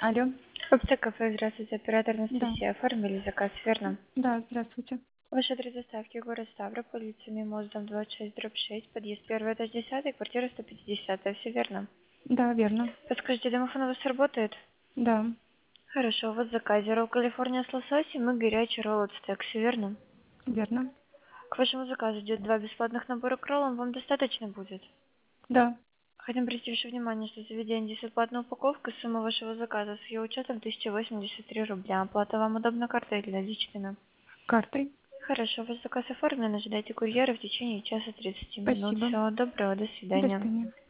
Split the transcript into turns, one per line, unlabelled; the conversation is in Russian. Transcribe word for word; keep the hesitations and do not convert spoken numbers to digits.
Алло.
Оптекафе, здравствуйте, оператор
Да.
Анастасия. Оформили заказ, верно?
Да, здравствуйте.
Ваш адрес доставки город Ставрополь, улица Мимоз, дом двадцать шесть, дробь шесть, подъезд первый, этаж десятый, квартира сто пятьдесят, все верно?
Да, верно.
Подскажите, домофон у вас работает?
Да,
Хорошо, вот в заказе ролл Калифорния с лососем и горячий ролл от стек, все верно?
верно.
К вашему заказу идет два бесплатных набора к роллам, вам достаточно будет?
Да.
Хотим обратить ваше внимание, что заведение бесплатная упаковка, сумма вашего заказа с ее учетом тысяча восемьдесят три рубля. Оплата вам удобна картой или наличными?
Картой.
Хорошо, ваш заказ оформлен, ожидайте курьера в течение часа тридцати минут.
Спасибо.
Всего доброго, до
До
свидания.
свидания.